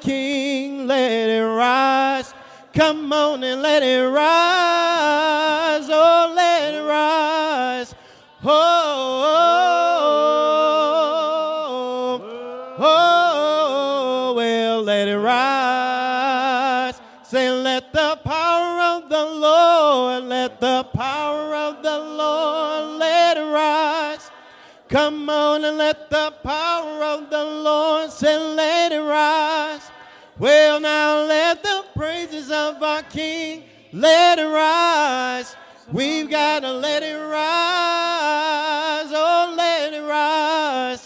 King, let it rise. Come on and let it rise. Oh, let it rise. Oh, well, let it rise. Say, let the power of the Lord, let the power of the Lord, let it rise. Come on and let the power of the Lord, say, let it rise. Well, now let the praises of our King, let it rise. We've got to let it rise. Oh, let it rise.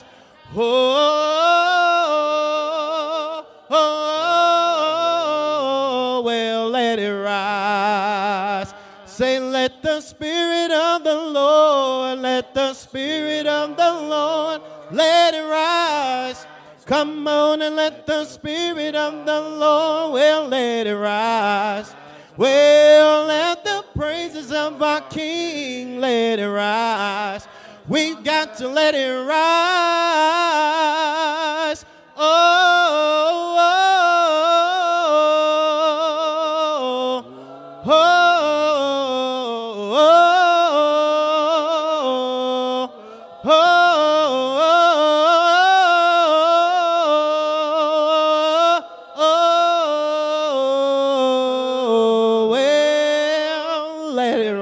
Oh, well, let it rise. Say, let the Spirit of the Lord, let the Spirit of the Lord, let it rise. Come on and let the Spirit of the Lord, well, let it rise. Well, let the praises of our King, let it rise. We've got to let it rise. Oh, oh, oh, oh, oh, well, let it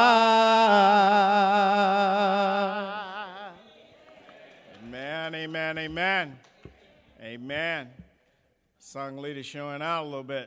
rise. Amen, amen, amen. Amen. Song leader showing out a little bit.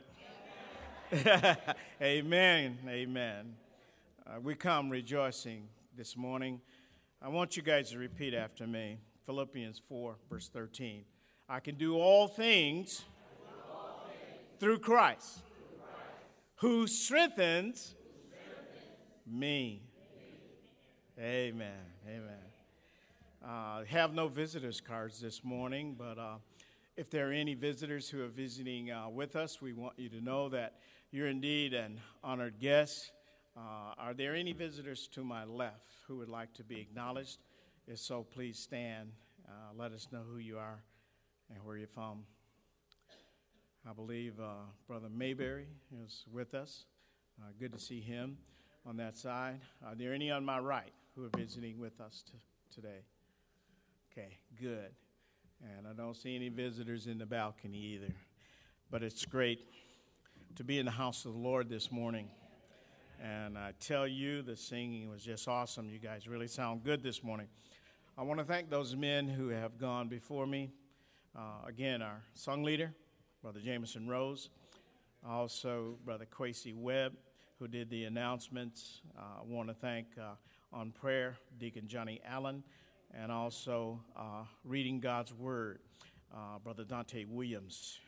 Amen, amen. We come rejoicing this morning. I want you guys to repeat after me. Philippians 4, verse 13. I can do all things through Christ, who strengthens me. Amen, amen. Have no visitors cards this morning, but if there are any visitors who are visiting with us, we want you to know that you're indeed an honored guest. Are there any visitors to my left who would like to be acknowledged? If so, please stand. Let us know who you are and where you're from. I believe Brother Mayberry is with us. Good to see him on that side. Are there any on my right who are visiting with us today? Okay, good. And I don't see any visitors in the balcony either. But it's great to be in the house of the Lord this morning. And I tell you, the singing was just awesome. You guys really sound good this morning. I want to thank those men who have gone before me. Again, our song leader, Brother Jameson Rose. Also, Brother Quasey Webb, who did the announcements. I want to thank on prayer, Deacon Johnny Allen. And also reading God's Word, Brother Dante Williams.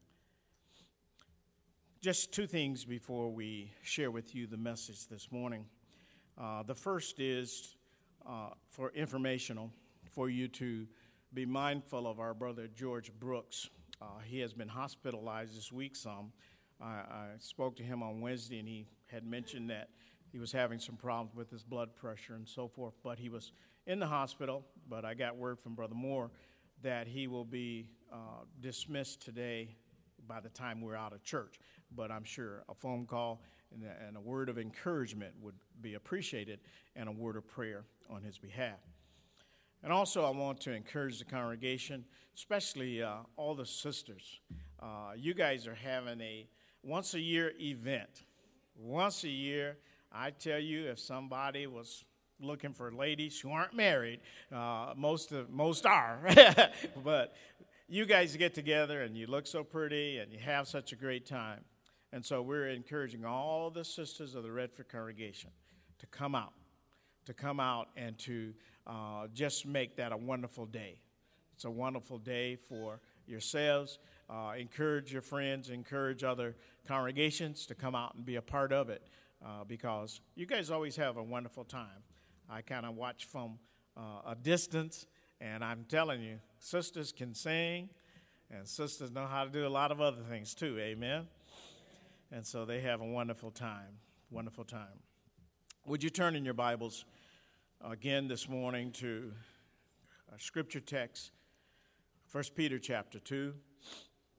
Just two things before we share with you the message this morning. The first is for informational, for you to be mindful of our brother George Brooks. He has been hospitalized this week some. I spoke to him on Wednesday, and he had mentioned that he was having some problems with his blood pressure and so forth, but he was in the hospital. But I got word from Brother Moore that he will be dismissed today by the time we're out of church. But I'm sure a phone call and a word of encouragement would be appreciated, and a word of prayer on his behalf. And also I want to encourage the congregation, especially all the sisters. You guys are having a once-a-year event. Once a year, I tell you, if somebody was looking for ladies who aren't married, most are, but you guys get together and you look so pretty and you have such a great time. And so we're encouraging all the sisters of the Redford congregation to come out and to just make that a wonderful day. It's a wonderful day for yourselves. Encourage your friends, encourage other congregations to come out and be a part of it, because you guys always have a wonderful time. I kind of watch from a distance, and I'm telling you, sisters can sing, and sisters know how to do a lot of other things too, amen? And so they have a wonderful time, wonderful time. Would you turn in your Bibles again this morning to a scripture text, 1 Peter chapter 2.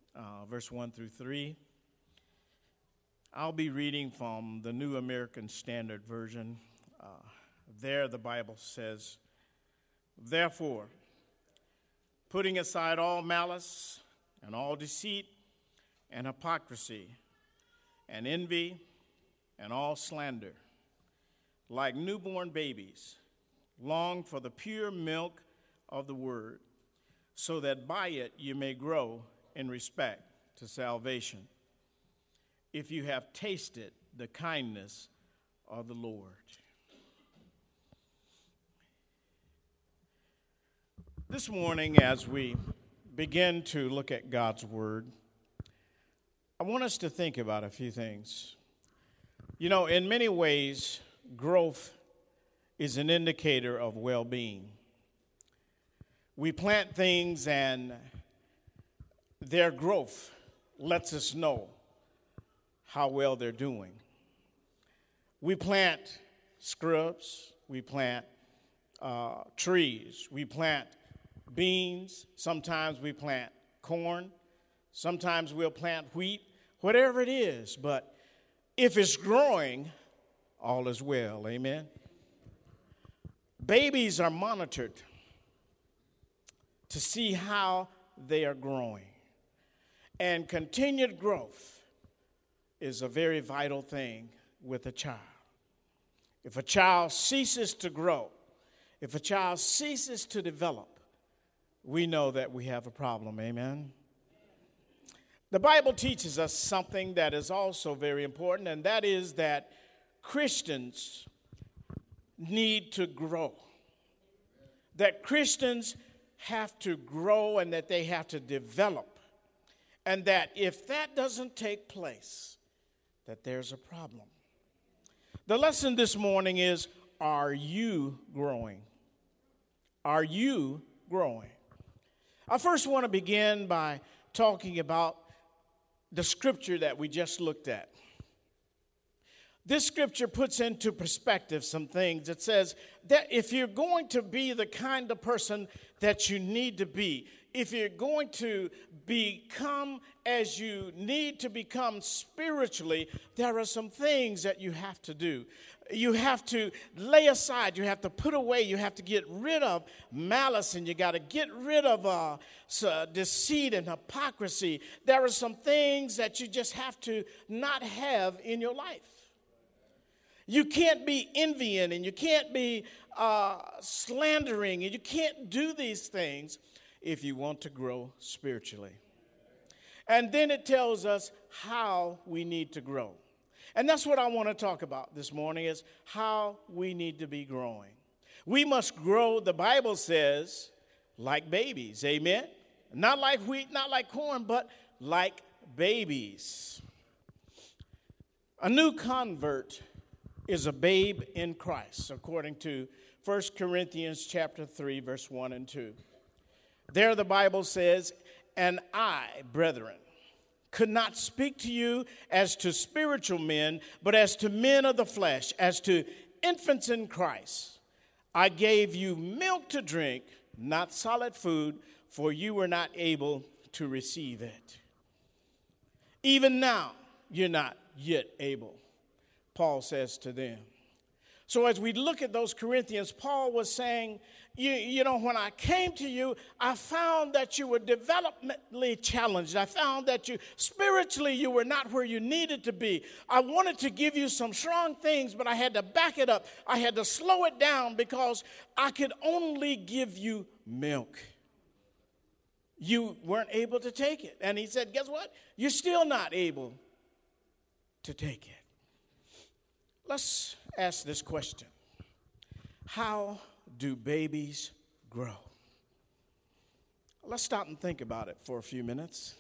verse 1 through 3. I'll be reading from the New American Standard Version. There the Bible says, "Therefore, putting aside all malice and all deceit and hypocrisy and envy and all slander, like newborn babies, long for the pure milk of the word, so that by it you may grow in respect to salvation, if you have tasted the kindness of the Lord." This morning, as we begin to look at God's word, I want us to think about a few things. You know, in many ways, growth is an indicator of well-being. We plant things and their growth lets us know how well they're doing. We plant scrubs, we plant trees, we plant beans, sometimes we plant corn, sometimes we'll plant wheat, whatever it is, but if it's growing, all is well, amen? Babies are monitored to see how they are growing. And continued growth is a very vital thing with a child. If a child ceases to grow, if a child ceases to develop, we know that we have a problem, amen? The Bible teaches us something that is also very important, and that is that Christians need to grow. That Christians have to grow and that they have to develop. And that if that doesn't take place, that there's a problem. The lesson this morning is, are you growing? Are you growing? I first want to begin by talking about the scripture that we just looked at. This scripture puts into perspective some things. It says that if you're going to be the kind of person that you need to be, if you're going to become as you need to become spiritually, there are some things that you have to do. You have to lay aside, you have to put away, you have to get rid of malice, and you got to get rid of deceit and hypocrisy. There are some things that you just have to not have in your life. You can't be envying, and you can't be slandering, and you can't do these things if you want to grow spiritually. And then it tells us how we need to grow. And that's what I want to talk about this morning, is how we need to be growing. We must grow, the Bible says, like babies, amen? Not like wheat, not like corn, but like babies. A new convert is a babe in Christ, according to 1 Corinthians chapter 3, verse 1 and 2. There the Bible says, "And I, brethren, could not speak to you as to spiritual men, but as to men of the flesh, as to infants in Christ. I gave you milk to drink, not solid food, for you were not able to receive it. Even now, you're not yet able," Paul says to them. So as we look at those Corinthians, Paul was saying, you know, when I came to you, I found that you were developmentally challenged. I found that spiritually you were not where you needed to be. I wanted to give you some strong things, but I had to back it up. I had to slow it down because I could only give you milk. You weren't able to take it. And he said, guess what? You're still not able to take it. Let's ask this question. How do babies grow? Let's stop and think about it for a few minutes.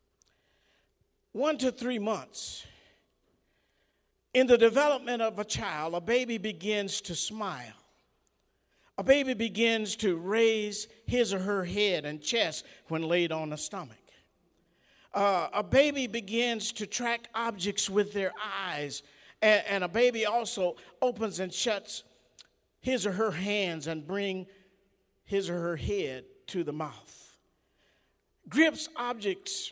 1 to 3 months. In the development of a child, a baby begins to smile. A baby begins to raise his or her head and chest when laid on the stomach. A baby begins to track objects with their eyes. And a baby also opens and shuts his or her hands and bring his or her head to the mouth. Grips objects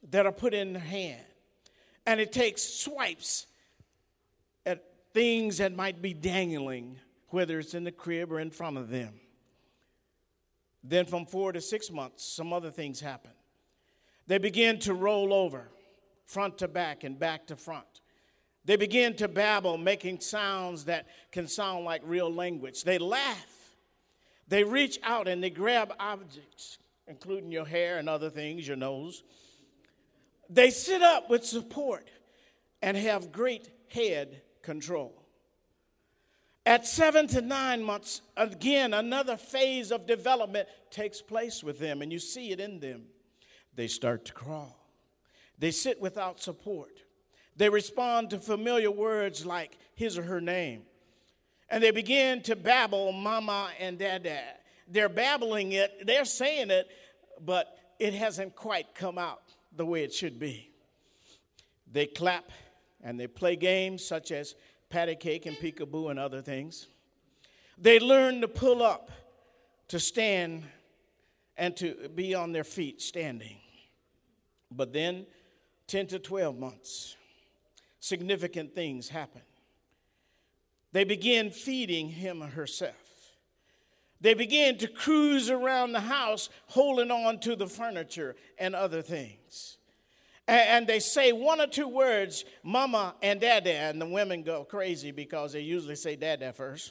that are put in their hand. And it takes swipes at things that might be dangling, whether it's in the crib or in front of them. Then from 4 to 6 months, some other things happen. They begin to roll over, front to back and back to front. They begin to babble, making sounds that can sound like real language. They laugh. They reach out and they grab objects, including your hair and other things, your nose. They sit up with support and have great head control. At 7 to 9 months, again, another phase of development takes place with them, and you see it in them. They start to crawl. They sit without support. They respond to familiar words like his or her name. And they begin to babble mama and dada. They're babbling it, they're saying it, but it hasn't quite come out the way it should be. They clap and they play games such as patty cake and peekaboo and other things. They learn to pull up, to stand, and to be on their feet standing. But then 10 to 12 months, significant things happen. They begin feeding him or herself. They begin to cruise around the house holding on to the furniture and other things. And they say 1 or 2 words, mama and dada, and the women go crazy because they usually say dada first.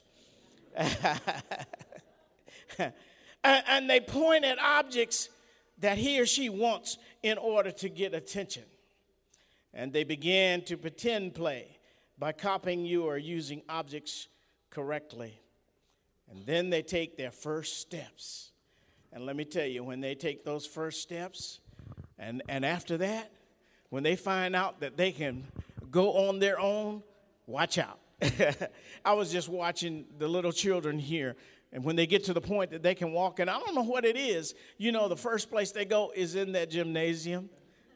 And they point at objects that he or she wants in order to get attention. And they begin to pretend play by copying you or using objects correctly. And then they take their first steps. And let me tell you, when they take those first steps, and after that, when they find out that they can go on their own, watch out. I was just watching the little children here, and when they get to the point that they can walk, and I don't know what it is, you know, the first place they go is in that gymnasium.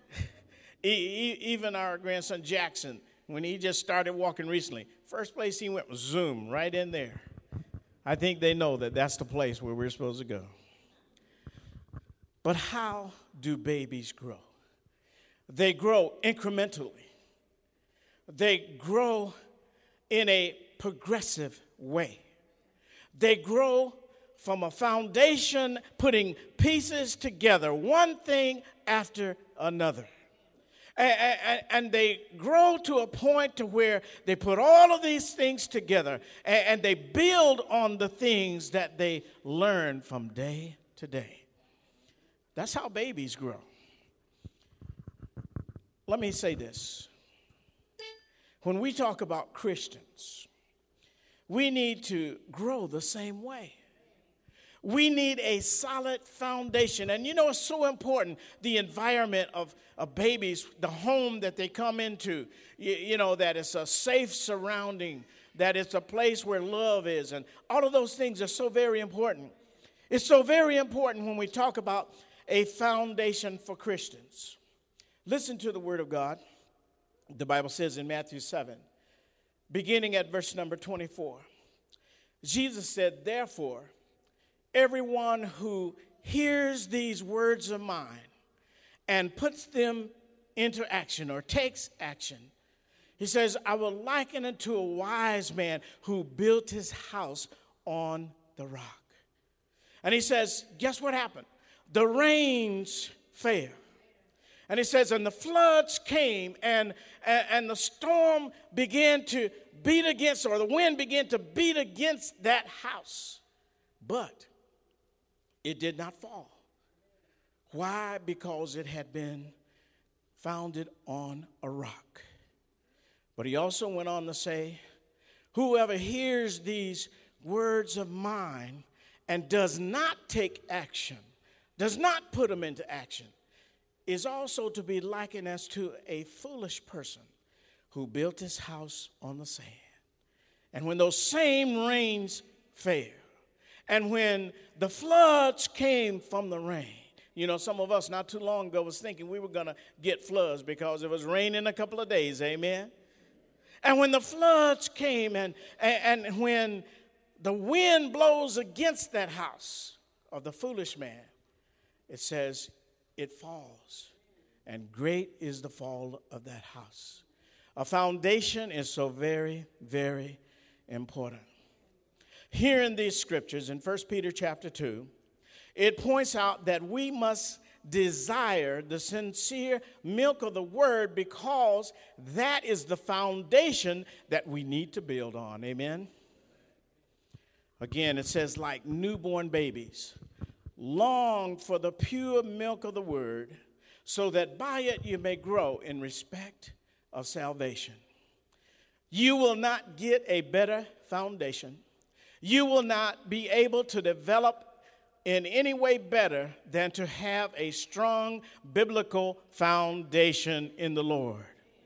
Even our grandson Jackson, when he just started walking recently, first place he went was zoom, right in there. I think they know that that's the place where we're supposed to go. But how do babies grow? They grow incrementally. They grow in a progressive way. They grow from a foundation, putting pieces together, one thing after another. And they grow to a point to where they put all of these things together and they build on the things that they learn from day to day. That's how babies grow. Let me say this. When we talk about Christians, we need to grow the same way. We need a solid foundation. And you know, it's so important, the environment of babies, the home that they come into, you know, that it's a safe surrounding, that it's a place where love is. And all of those things are so very important. It's so very important when we talk about a foundation for Christians. Listen to the word of God. The Bible says in Matthew 7, beginning at verse number 24, Jesus said, therefore, everyone who hears these words of mine and puts them into action or takes action, he says, I will liken it to a wise man who built his house on the rock. And he says, guess what happened? The rains fell. And he says, and the floods came, and the storm began to beat against, or the wind began to beat against that house. But it did not fall. Why? Because it had been founded on a rock. But he also went on to say, whoever hears these words of mine and does not take action, does not put them into action, is also to be likened as to a foolish person who built his house on the sand. And when those same rains fell, and when the floods came from the rain, you know, some of us not too long ago was thinking we were going to get floods because it was raining a couple of days, amen? And when the floods came and when the wind blows against that house of the foolish man, it says it falls. and great is the fall of that house. A foundation is so very, very important. Here in these scriptures, in 1 Peter chapter 2, it points out that we must desire the sincere milk of the word because that is the foundation that we need to build on. Amen? Again, it says, like newborn babies, long for the pure milk of the word, so that by it you may grow in respect of salvation. You will not get a better foundation. You will not be able to develop in any way better than to have a strong biblical foundation in the Lord.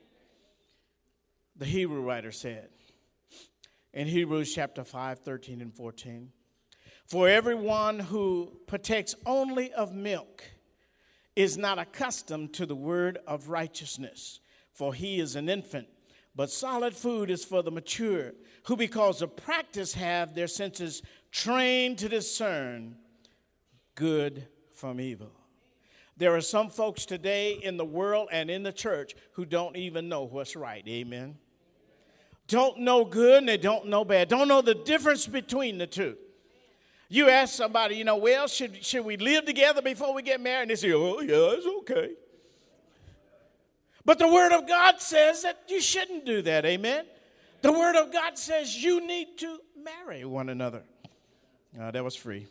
The Hebrew writer said in Hebrews chapter 5, 13 and 14, for everyone who partakes only of milk is not accustomed to the word of righteousness, for he is an infant. But solid food is for the mature, who because of practice have their senses trained to discern good from evil. There are some folks today in the world and in the church who don't even know what's right. Amen. Don't know good and they don't know bad. Don't know the difference between the two. You ask somebody, well, should we live together before we get married? And they say, oh, yeah, it's okay. But the Word of God says that you shouldn't do that, amen? The Word of God says you need to marry one another. That was free.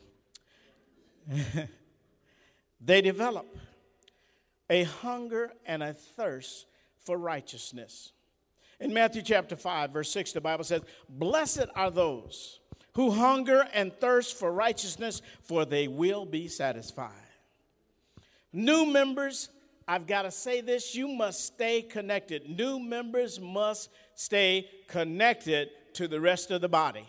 They develop a hunger and a thirst for righteousness. In Matthew chapter 5, verse 6, the Bible says, blessed are those who hunger and thirst for righteousness, for they will be satisfied. New members, I've got to say this, you must stay connected. New members must stay connected to the rest of the body.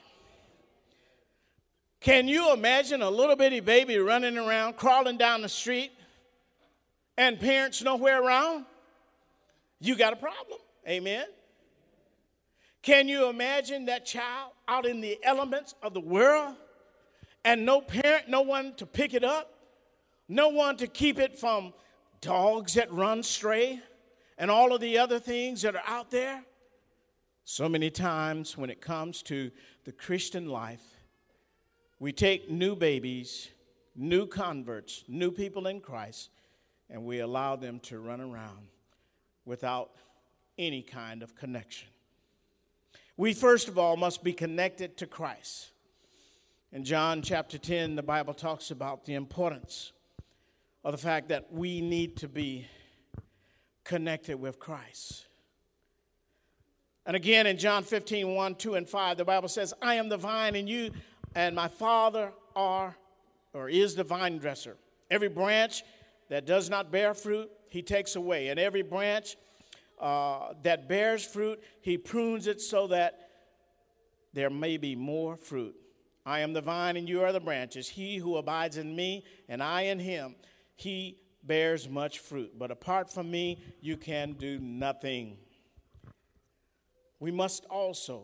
Can you imagine a little bitty baby running around, crawling down the street, and parents nowhere around? You got a problem. Amen. Can you imagine that child out in the elements of the world and no parent, no one to pick it up, no one to keep it from dogs that run stray and all of the other things that are out there? So many times when it comes to the Christian life, we take new babies, new converts, new people in Christ, and we allow them to run around without any kind of connection. We first of all must be connected to Christ. In John chapter 10, the Bible talks about the importance of the fact that we need to be connected with Christ. And again in John 15, 1, 2, and 5, the Bible says, I am the vine and you and my Father is the vine dresser. Every branch that does not bear fruit, he takes away. And every branch that bears fruit, he prunes it so that there may be more fruit. I am the vine and you are the branches. He who abides in me and I in him, he bears much fruit. But apart from me, you can do nothing. We must also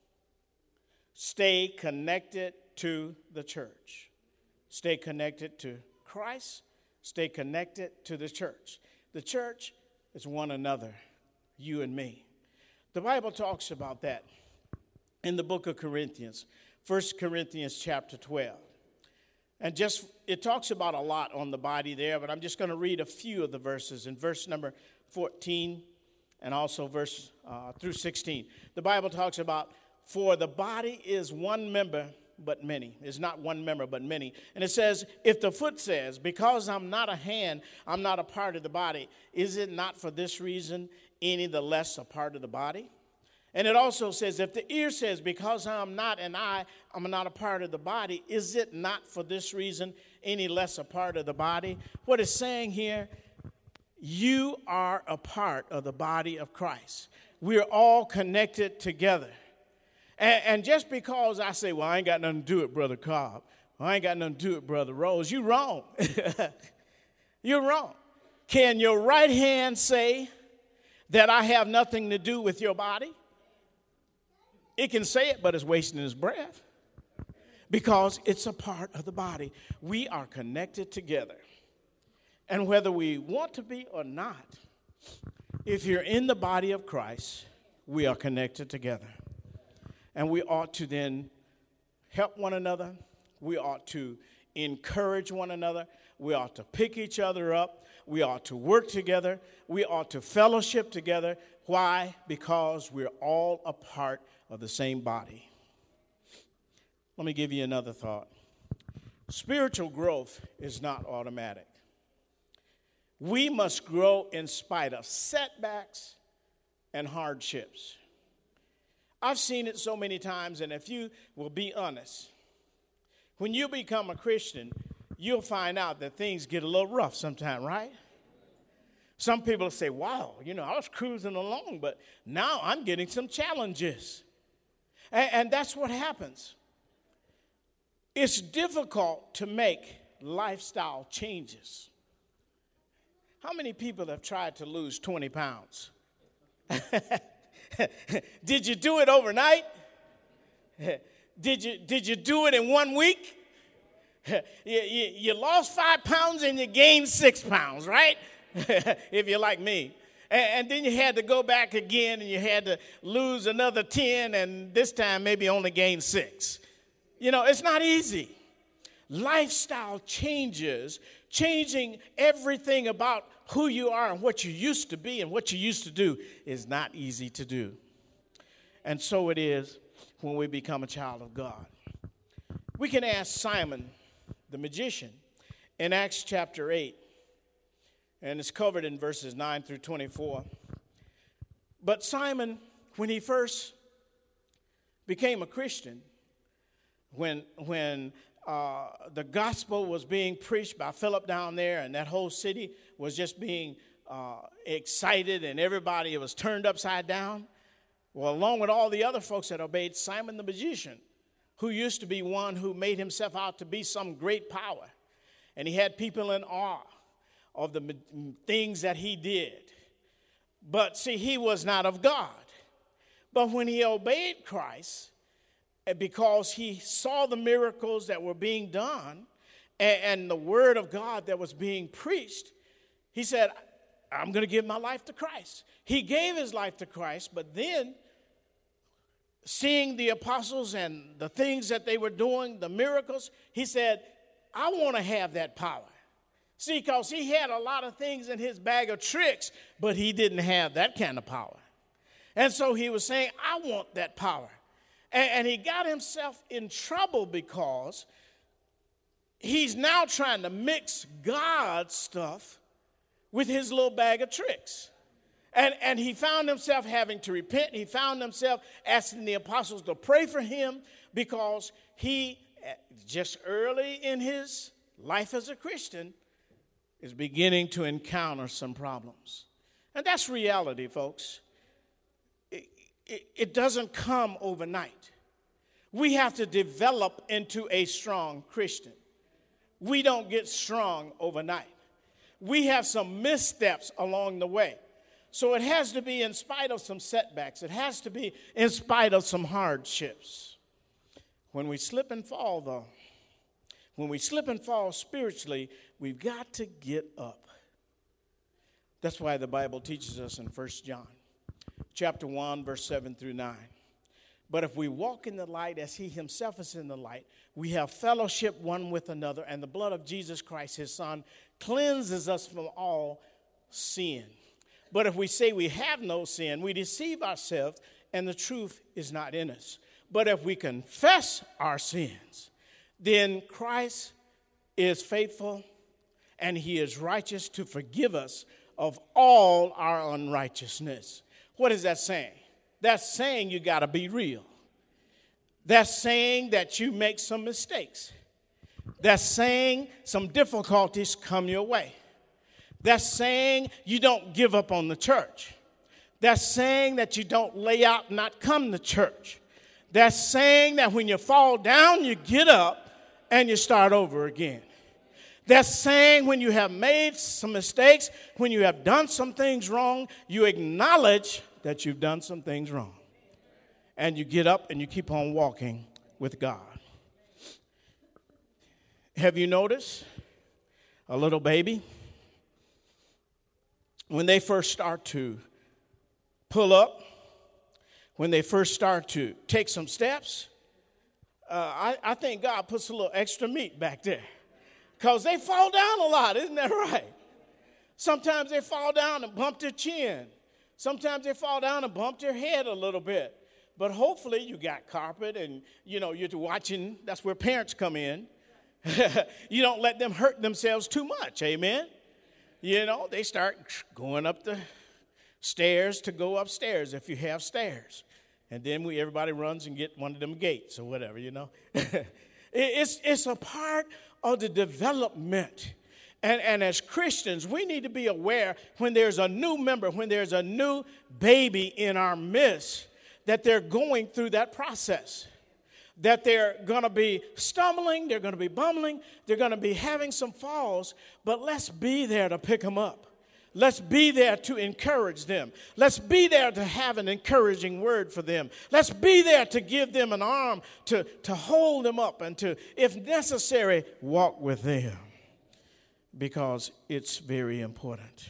stay connected to the church. Stay connected to Christ. Stay connected to the church. The church is one another, you and me. The Bible talks about that in the book of Corinthians, 1 Corinthians chapter 12. And it talks about a lot on the body there, but I'm just going to read a few of the verses in verse number 14 and also verse through 16. The Bible talks about, for the body is one member, but many. It's not one member, but many. And it says, if the foot says, because I'm not a hand, I'm not a part of the body, is it not for this reason any the less a part of the body? And it also says, if the ear says, because I'm not an eye, I'm not a part of the body, is it not for this reason any less a part of the body? What it's saying here, you are a part of the body of Christ. We're all connected together. And just because I say, well, I ain't got nothing to do with Brother Cobb, I ain't got nothing to do with Brother Rose, you're wrong. You're wrong. Can your right hand say that I have nothing to do with your body? It can say it, but it's wasting its breath because it's a part of the body. We are connected together. And whether we want to be or not, if you're in the body of Christ, we are connected together. And we ought to then help one another. We ought to encourage one another. We ought to pick each other up. We ought to work together. We ought to fellowship together. Why? Because we're all a part of the same body. Let me give you another thought. Spiritual growth is not automatic. We must grow in spite of setbacks and hardships. I've seen it so many times, and if you will be honest, when you become a Christian, you'll find out that things get a little rough sometimes, right? Some people say, wow, I was cruising along, but now I'm getting some challenges. And that's what happens. It's difficult to make lifestyle changes. How many people have tried to lose 20 pounds? Did you do it overnight? Did you do it in 1 week? You lost 5 pounds and you gained 6 pounds, right? If you're like me. And then you had to go back again and you had to lose another 10 and this time maybe only gain 6. It's not easy. Lifestyle changes, changing everything about who you are and what you used to be and what you used to do is not easy to do. And so it is when we become a child of God. We can ask Simon, the magician, in Acts chapter 8, and it's covered in verses 9 through 24. But Simon, when he first became a Christian, when the gospel was being preached by Philip down there, and that whole city was just being excited, and everybody was turned upside down. Well, along with all the other folks that obeyed, Simon the magician, who used to be one who made himself out to be some great power, and he had people in awe of the things that he did. But see, he was not of God. But when he obeyed Christ, because he saw the miracles that were being done and the word of God that was being preached, he said, I'm going to give my life to Christ. He gave his life to Christ, but then seeing the apostles and the things that they were doing, the miracles, he said, I want to have that power. See, because he had a lot of things in his bag of tricks, but he didn't have that kind of power. And so he was saying, I want that power. And he got himself in trouble because he's now trying to mix God's stuff with his little bag of tricks. And he found himself having to repent. He found himself asking the apostles to pray for him because he, just early in his life as a Christian, is beginning to encounter some problems. And that's reality, folks. It doesn't come overnight. We have to develop into a strong Christian. We don't get strong overnight. We have some missteps along the way. So it has to be in spite of some setbacks. It has to be in spite of some hardships. When we slip and fall, though, when we slip and fall spiritually, we've got to get up. That's why the Bible teaches us in 1 John, chapter 1, verse 7 through 9. But if we walk in the light as he himself is in the light, we have fellowship one with another, and the blood of Jesus Christ, his son, cleanses us from all sin. But if we say we have no sin, we deceive ourselves, and the truth is not in us. But if we confess our sins, then Christ is faithful, and he is righteous to forgive us of all our unrighteousness. What is that saying? That's saying you got to be real. That's saying that you make some mistakes. That's saying some difficulties come your way. That's saying you don't give up on the church. That's saying that you don't lay out and not come to church. That's saying that when you fall down, you get up and you start over again. That's saying when you have made some mistakes, when you have done some things wrong, you acknowledge that you've done some things wrong. And you get up and you keep on walking with God. Have you noticed a little baby? when they first start to pull up, when they first start to take some steps, I think God puts a little extra meat back there because they fall down a lot, isn't that right? Sometimes they fall down and bump their chin. Sometimes they fall down and bump their head a little bit. But hopefully you got carpet and, you're watching. That's where parents come in. You don't let them hurt themselves too much, amen? They start going up the stairs to go upstairs if you have stairs. And then everybody runs and get one of them gates or whatever, It's a part of the development. And as Christians, we need to be aware when there's a new member, when there's a new baby in our midst, that they're going through that process. That they're going to be stumbling, they're going to be bumbling, they're going to be having some falls, but let's be there to pick them up. Let's be there to encourage them. Let's be there to have an encouraging word for them. Let's be there to give them an arm to hold them up and to, if necessary, walk with them. Because it's very important.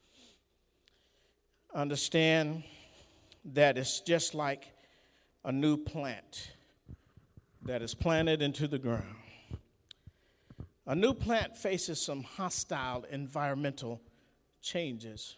Understand that it's just like a new plant that is planted into the ground. A new plant faces some hostile environmental changes.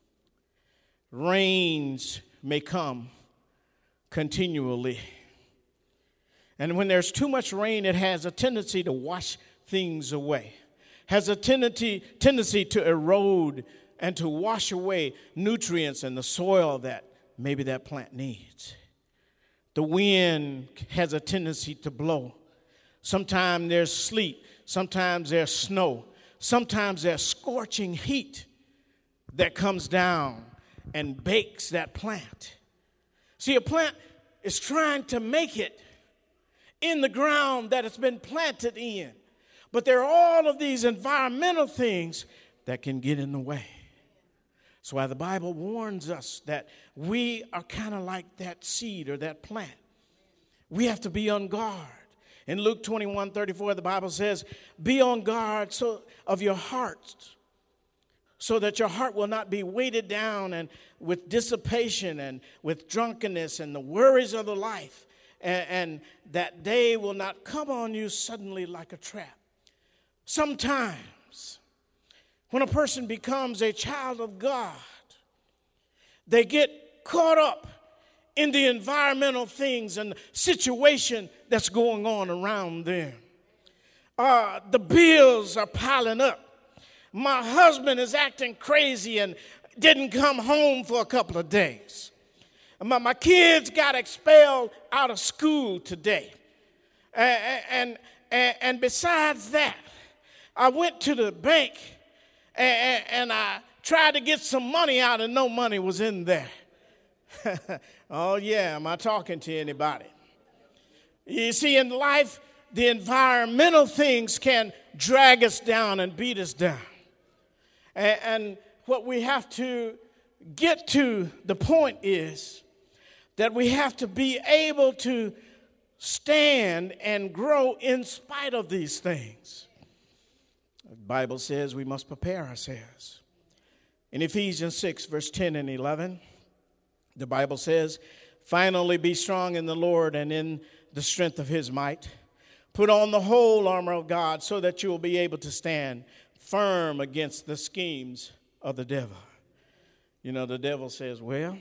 Rains may come continually. And when there's too much rain, it has a tendency to wash things away. Has a tendency to erode and to wash away nutrients in the soil that maybe that plant needs. The wind has a tendency to blow. Sometimes there's sleet. Sometimes there's snow. Sometimes there's scorching heat that comes down and bakes that plant. See, a plant is trying to make it in the ground that it's been planted in. But there are all of these environmental things that can get in the way. That's why the Bible warns us that we are kind of like that seed or that plant. We have to be on guard. In Luke 21:34, the Bible says, be on guard of your heart, so that your heart will not be weighted down and with dissipation and with drunkenness and the worries of the life, and that day will not come on you suddenly like a trap. Sometimes, when a person becomes a child of God, they get caught up in the environmental things and situation that's going on around them. The bills are piling up. My husband is acting crazy and didn't come home for a couple of days. My kids got expelled out of school today. And besides that, I went to the bank and I tried to get some money out and no money was in there. Oh, yeah, am I talking to anybody? You see, in life, the environmental things can drag us down and beat us down. And what we have to get to the point is that we have to be able to stand and grow in spite of these things. The Bible says we must prepare ourselves. In Ephesians 6, verse 10 and 11, the Bible says, finally be strong in the Lord and in the strength of his might. Put on the whole armor of God so that you will be able to stand firm against the schemes of the devil. You know, the devil says, well,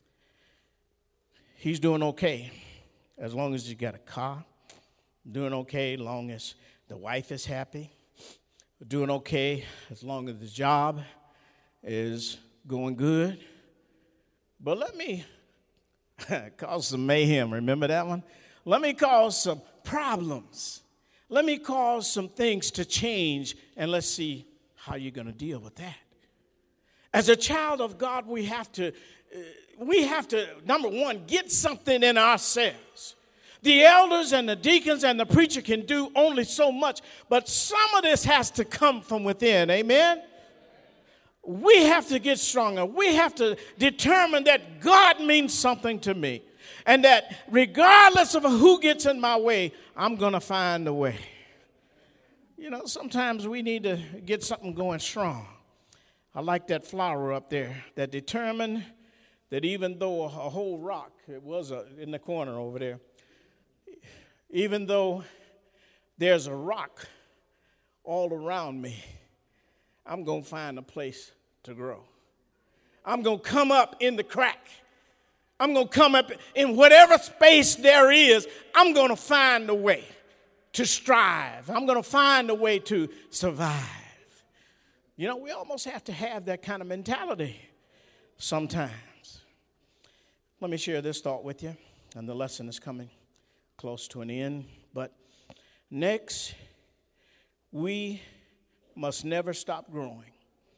he's doing okay as long as he's got a car. Doing okay as long as the wife is happy. Doing okay as long as the job is going good. But let me cause some mayhem. Remember that one? Let me cause some problems. Let me cause some things to change, and let's see how you're going to deal with that. As a child of God, we have to, number one, get something in ourselves. The elders and the deacons and the preacher can do only so much, but some of this has to come from within. Amen? We have to get stronger. We have to determine that God means something to me. And that regardless of who gets in my way, I'm going to find a way. You know, sometimes we need to get something going strong. I like that flower up there that determined that even though a whole rock, it was in the corner over there, even though there's a rock all around me, I'm going to find a place to grow. I'm going to come up in the crack. I'm going to come up in whatever space there is. I'm going to find a way to strive. I'm going to find a way to survive. You know, we almost have to have that kind of mentality sometimes. Let me share this thought with you, and the lesson is coming close to an end. But next, we must never stop growing.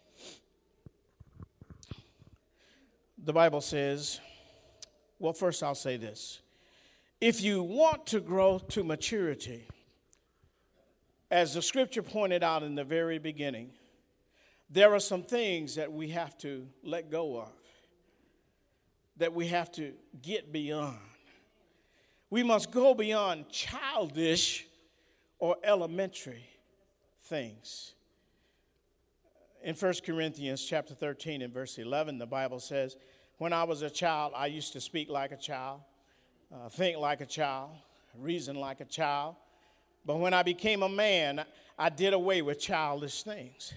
The Bible says, well, first I'll say this. If you want to grow to maturity, as the scripture pointed out in the very beginning, there are some things that we have to let go of, that we have to get beyond. We must go beyond childish or elementary things. In 1 Corinthians chapter 13 and verse 11, the Bible says, when I was a child, I used to speak like a child, think like a child, reason like a child. But when I became a man, I did away with childish things.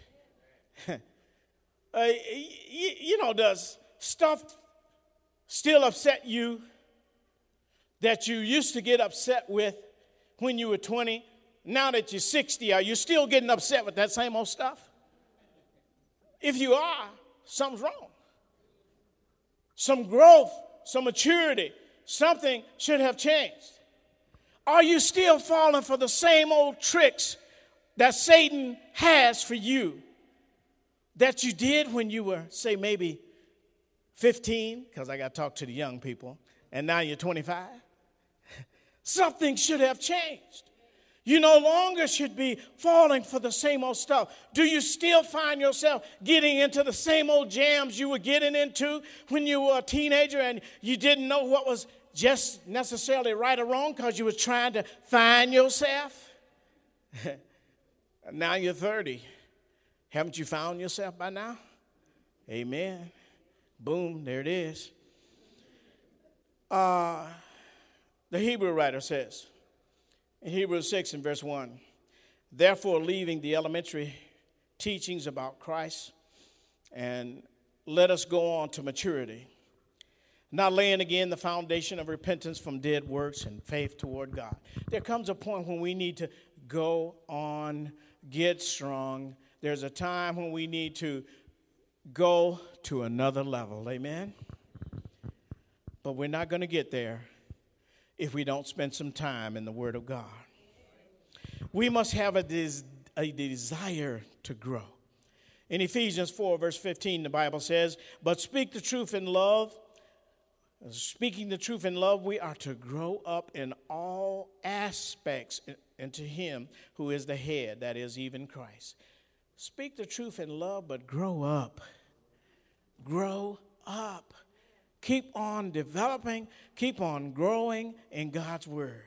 Does stuff still upset you that you used to get upset with when you were 20? Now that you're 60, are you still getting upset with that same old stuff? If you are, something's wrong. Some growth, some maturity, something should have changed. Are you still falling for the same old tricks that Satan has for you that you did when you were, say, maybe 15, because I got to talk to the young people, and now you're 25? Something should have changed. You no longer should be falling for the same old stuff. Do you still find yourself getting into the same old jams you were getting into when you were a teenager and you didn't know what was just necessarily right or wrong because you were trying to find yourself? Now you're 30. Haven't you found yourself by now? Amen. Boom, there it is. The Hebrew writer says, in Hebrews 6 and verse 1, therefore leaving the elementary teachings about Christ, and let us go on to maturity, not laying again the foundation of repentance from dead works and faith toward God. There comes a point when we need to go on, get strong. There's a time when we need to go to another level, amen? But we're not going to get there if we don't spend some time in the Word of God. We must have a desire to grow. In Ephesians 4, verse 15, the Bible says, but speak the truth in love. Speaking the truth in love, we are to grow up in all aspects into Him who is the head, that is, even Christ. Speak the truth in love, but grow up. Grow up. Keep on developing, keep on growing in God's Word.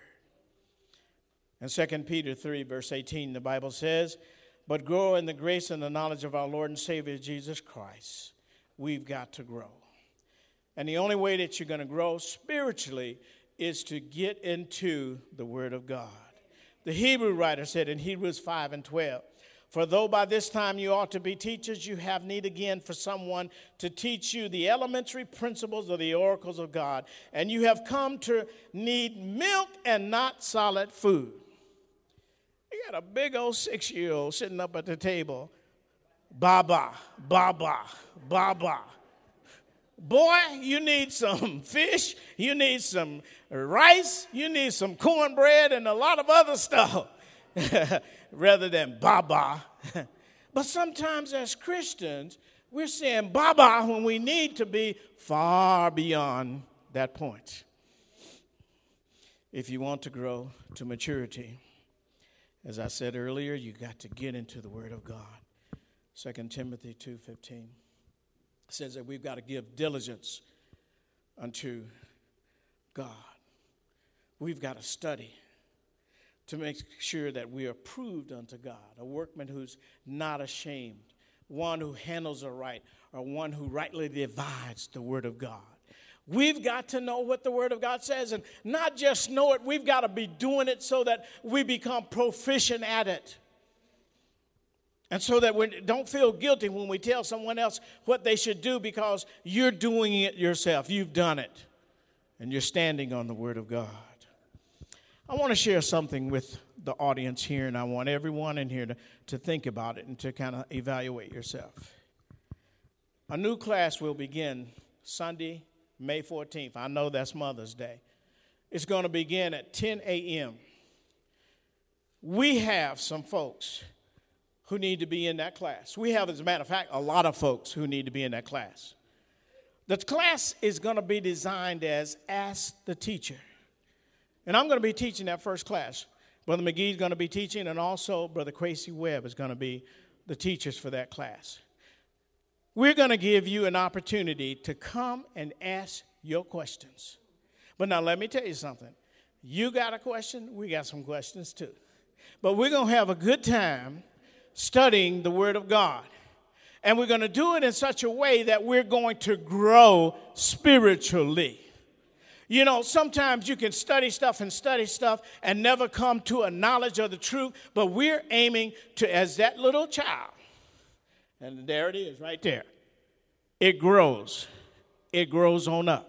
In 2 Peter 3, verse 18, the Bible says, but grow in the grace and the knowledge of our Lord and Savior Jesus Christ. We've got to grow. And the only way that you're going to grow spiritually is to get into the Word of God. The Hebrew writer said in Hebrews 5 and 12, for though by this time you ought to be teachers, you have need again for someone to teach you the elementary principles of the oracles of God. And you have come to need milk and not solid food. You got a big old 6-year-old sitting up at the table. Baba, baba, baba. Boy, you need some fish, you need some rice, you need some cornbread and a lot of other stuff. Rather than Baba. But sometimes as Christians, we're saying Baba when we need to be far beyond that point. If you want to grow to maturity, as I said earlier, you got to get into the Word of God. 2 Timothy 2:15 says that we've got to give diligence unto God. We've got to study to make sure that we are approved unto God, a workman who's not ashamed, one who handles it right, or one who rightly divides the Word of God. We've got to know what the Word of God says, and not just know it, we've got to be doing it so that we become proficient at it. And so that we don't feel guilty when we tell someone else what they should do, because you're doing it yourself. You've done it, and you're standing on the Word of God. I want to share something with the audience here, and I want everyone in here to think about it and to kind of evaluate yourself. A new class will begin Sunday, May 14th. I know that's Mother's Day. It's going to begin at 10 a.m. We have some folks who need to be in that class. We have, as a matter of fact, a lot of folks who need to be in that class. The class is going to be designed as Ask the Teacher. And I'm going to be teaching that first class. Brother McGee is going to be teaching, and also Brother Quasey Webb is going to be the teachers for that class. We're going to give you an opportunity to come and ask your questions. But now let me tell you something. You got a question, we got some questions too. But we're going to have a good time studying the Word of God. And we're going to do it in such a way that we're going to grow spiritually. You know, sometimes you can study stuff and never come to a knowledge of the truth, but we're aiming to, as that little child, and there it is right there, it grows on up.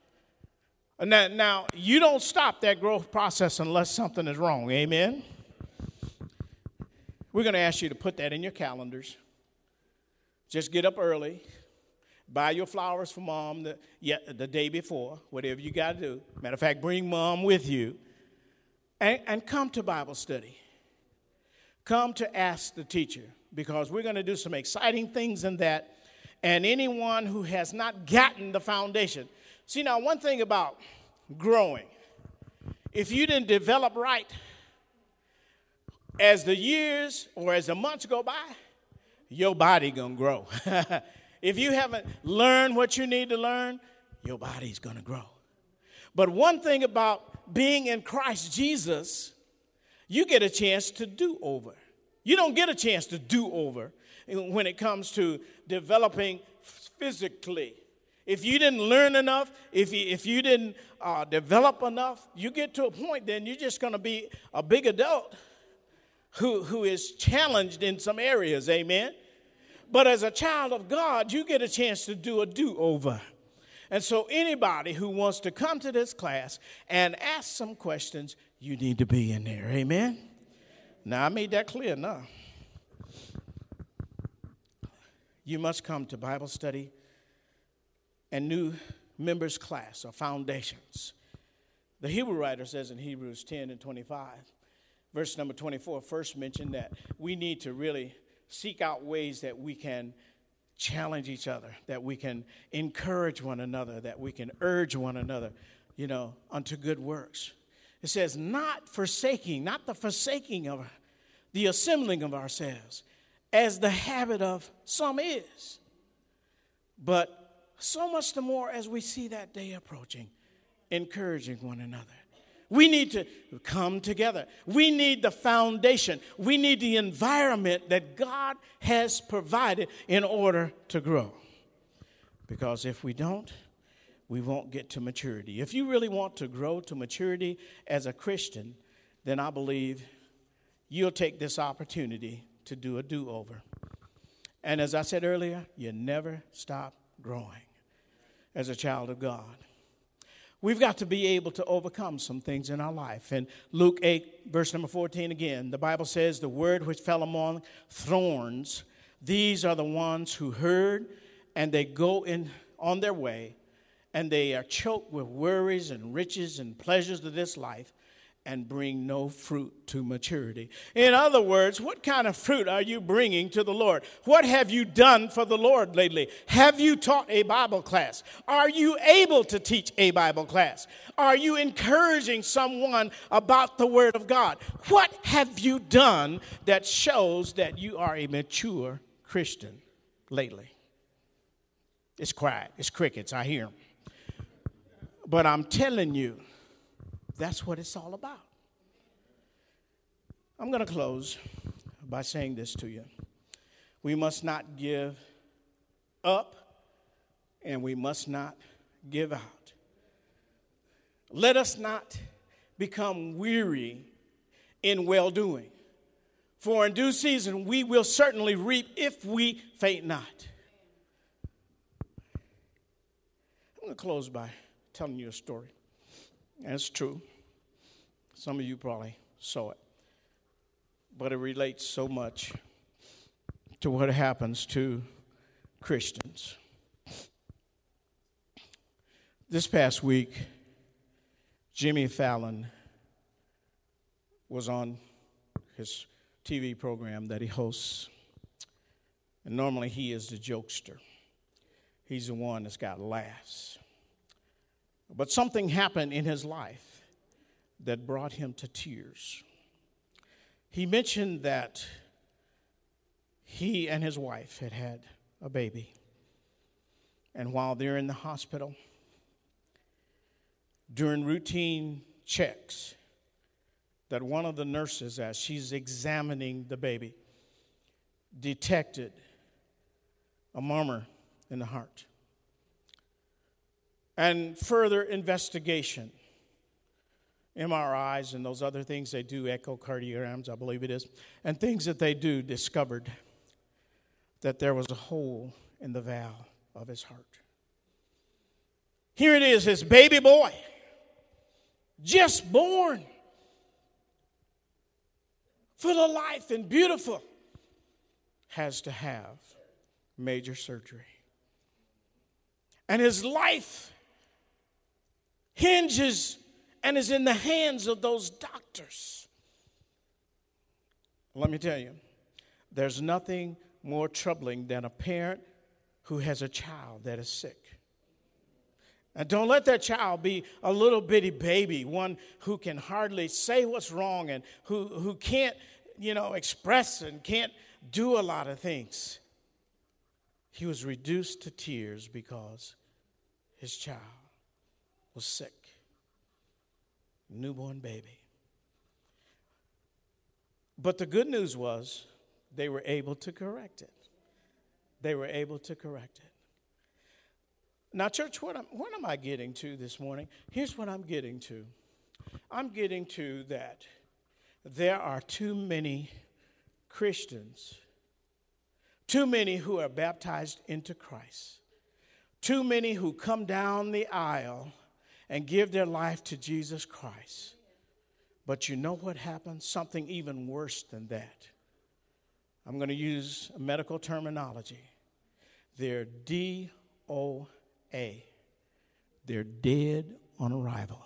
Now, you don't stop that growth process unless something is wrong, amen? We're going to ask you to put that in your calendars. Just get up early. Buy your flowers for Mom the day before, whatever you got to do. Matter of fact, bring Mom with you. And come to Bible study. Come to Ask the Teacher, because we're going to do some exciting things in that. And anyone who has not gotten the foundation. See, now, one thing about growing, if you didn't develop right, as the years or as the months go by, your body going to grow. If you haven't learned what you need to learn, your body's going to grow. But one thing about being in Christ Jesus, you get a chance to do over. You don't get a chance to do over when it comes to developing physically. If you didn't learn enough, if you didn't develop enough, you get to a point, then you're just going to be a big adult who is challenged in some areas, amen? But as a child of God, you get a chance to do a do-over. And so anybody who wants to come to this class and ask some questions, you need to be in there, amen? Now, I made that clear now. You must come to Bible study and new members class or foundations. The Hebrew writer says in Hebrews 10 and 25, verse number 24, first mentioned that we need to really seek out ways that we can challenge each other, that we can encourage one another, that we can urge one another, unto good works. It says, not the forsaking of the assembling of ourselves, as the habit of some is, but so much the more as we see that day approaching, encouraging one another. We need to come together. We need the foundation. We need the environment that God has provided in order to grow. Because if we don't, we won't get to maturity. If you really want to grow to maturity as a Christian, then I believe you'll take this opportunity to do a do-over. And as I said earlier, you never stop growing as a child of God. We've got to be able to overcome some things in our life. In Luke 8, verse number 14 again, the Bible says, the word which fell among thorns, these are the ones who heard, and they go on their way, and they are choked with worries and riches and pleasures of this life, and bring no fruit to maturity. In other words, what kind of fruit are you bringing to the Lord? What have you done for the Lord lately? Have you taught a Bible class? Are you able to teach a Bible class? Are you encouraging someone about the Word of God? What have you done that shows that you are a mature Christian lately? It's quiet. It's crickets. I hear them. But I'm telling you, that's what it's all about. I'm going to close by saying this to you. We must not give up, and we must not give out. Let us not become weary in well-doing, for in due season we will certainly reap if we faint not. I'm going to close by telling you a story. And it's true. Some of you probably saw it. But it relates so much to what happens to Christians. This past week, Jimmy Fallon was on his TV program that he hosts. And normally he is the jokester. He's the one that's got laughs. But something happened in his life that brought him to tears. He mentioned that he and his wife had had a baby. And while they're in the hospital, during routine checks, that one of the nurses, as she's examining the baby, detected a murmur in the heart. And further investigation, MRIs and those other things they do, echocardiograms, I believe it is, and things that they do, discovered that there was a hole in the valve of his heart. Here it is, his baby boy, just born, full of life and beautiful, has to have major surgery. And his life hinges and is in the hands of those doctors. Let me tell you, there's nothing more troubling than a parent who has a child that is sick. And don't let that child be a little bitty baby, one who can hardly say what's wrong and who can't, express and can't do a lot of things. He was reduced to tears because his child was sick. Newborn baby. But the good news was they were able to correct it. They were able to correct it. Now, church, what am I getting to this morning? Here's what I'm getting to. I'm getting to that there are too many Christians, too many who are baptized into Christ, too many who come down the aisle and give their life to Jesus Christ. But you know what happens? Something even worse than that. I'm going to use a medical terminology. They're DOA. They're dead on arrival.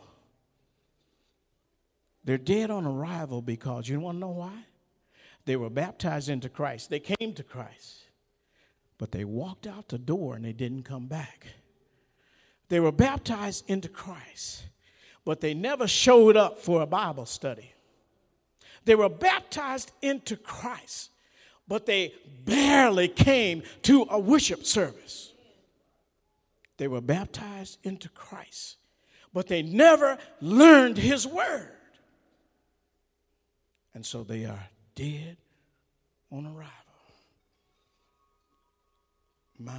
They're dead on arrival because, you want to know why? They were baptized into Christ. They came to Christ. But they walked out the door and they didn't come back. They were baptized into Christ, but they never showed up for a Bible study. They were baptized into Christ, but they barely came to a worship service. They were baptized into Christ, but they never learned his word. And so they are dead on arrival. My.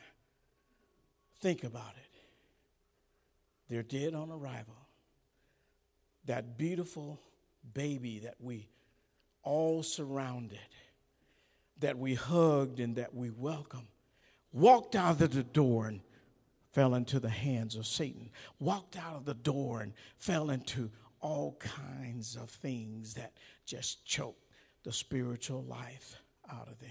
Think about it. They're dead on arrival. That beautiful baby that we all surrounded, that we hugged and that we welcomed, walked out of the door and fell into the hands of Satan. Walked out of the door and fell into all kinds of things that just choked the spiritual life out of them.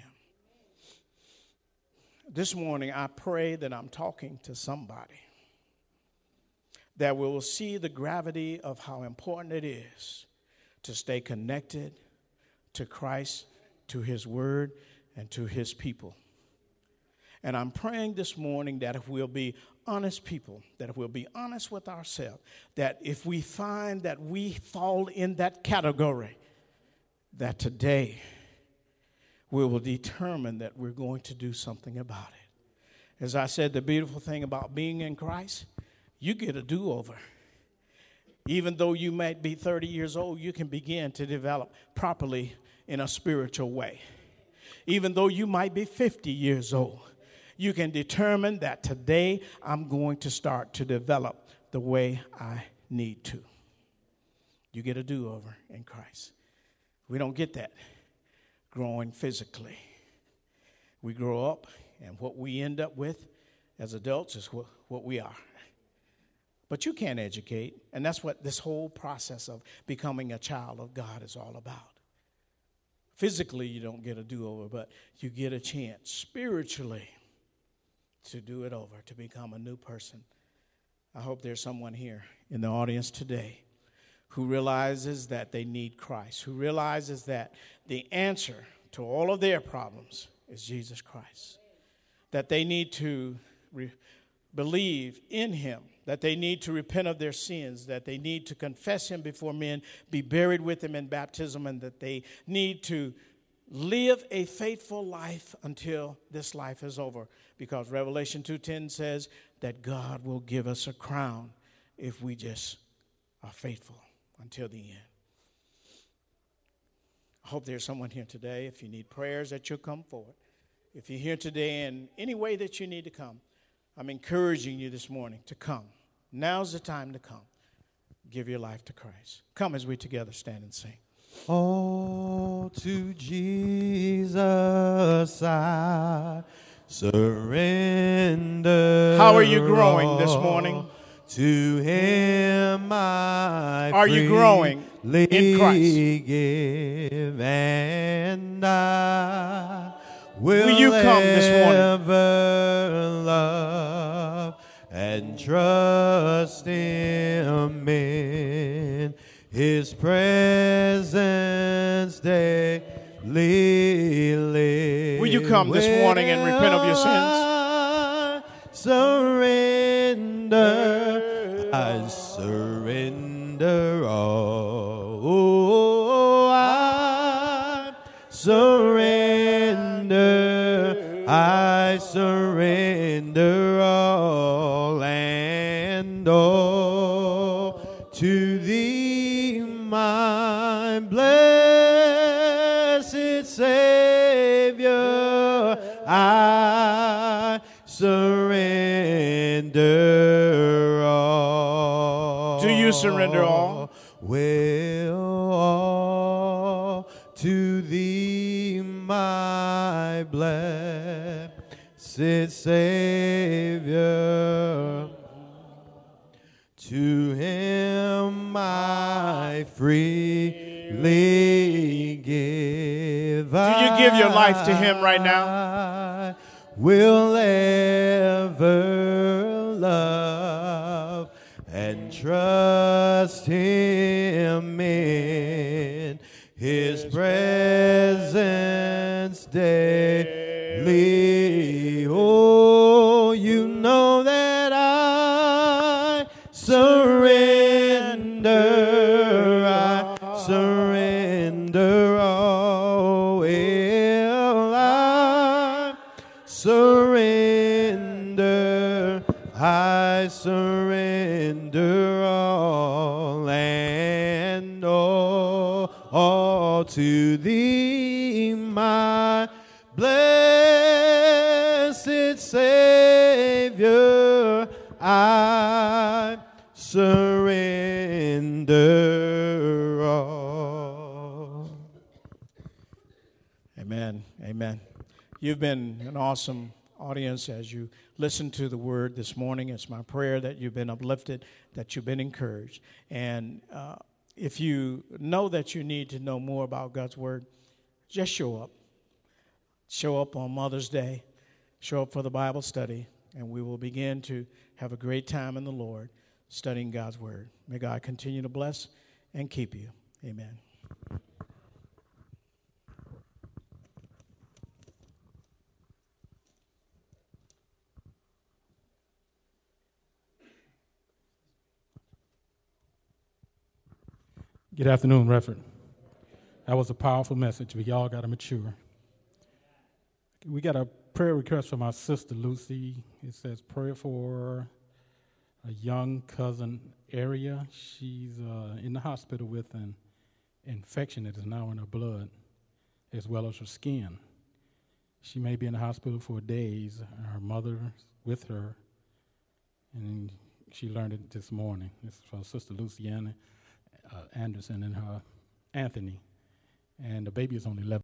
This morning, I pray that I'm talking to somebody that we will see the gravity of how important it is to stay connected to Christ, to his word, and to his people. And I'm praying this morning that if we'll be honest people, that if we'll be honest with ourselves, that if we find that we fall in that category, that today we will determine that we're going to do something about it. As I said, the beautiful thing about being in Christ, you get a do-over. Even though you might be 30 years old, you can begin to develop properly in a spiritual way. Even though you might be 50 years old, you can determine that today I'm going to start to develop the way I need to. You get a do-over in Christ. We don't get that growing physically. We grow up, and what we end up with as adults is what we are. But you can't educate, and that's what this whole process of becoming a child of God is all about. Physically, you don't get a do-over, but you get a chance spiritually to do it over, to become a new person. I hope there's someone here in the audience today who realizes that they need Christ, who realizes that the answer to all of their problems is Jesus Christ, that they need to believe in him, that they need to repent of their sins, that they need to confess him before men, be buried with him in baptism, and that they need to live a faithful life until this life is over. Because Revelation 2:10 says that God will give us a crown if we just are faithful until the end. I hope there's someone here today. If you need prayers, that you'll come forward. If you're here today in any way that you need to come, I'm encouraging you this morning to come. Now's the time to come. Give your life to Christ. Come as we together stand and sing. Oh, to Jesus I surrender. How are you growing this morning? To him I Are you growing in Christ? give, and I will you come this morning? ever love and trust him in his presence daily live. Will you come this morning and repent of your sins? I surrender all. Oh, I surrender all and all to thee, my blessed Savior. I surrender all. Do you surrender all? Well, all to thee, my blessed Savior. To him I freely give. Do you give your life to him right now? I will ever love and trust him in his presence daily. Oh, you know that I surrender all. Well, I surrender all and all to thee, my blessed Savior. I surrender all. Amen. Amen. You've been an awesome audience as you listen to the word this morning. It's my prayer that you've been uplifted, that you've been encouraged. And if you know that you need to know more about God's word, just show up. Show up on Mother's Day. Show up for the Bible study. And we will begin to have a great time in the Lord studying God's word. May God continue to bless and keep you. Amen. Good afternoon, Reverend. That was a powerful message. We all got to mature. We got a prayer request from our sister, Lucy. It says, pray for a young cousin, Aria. She's in the hospital with an infection that is now in her blood, as well as her skin. She may be in the hospital for days. Her mother's with her, and she learned it this morning. This is for Sister Luciana Anderson and her Anthony. And the baby is only 11.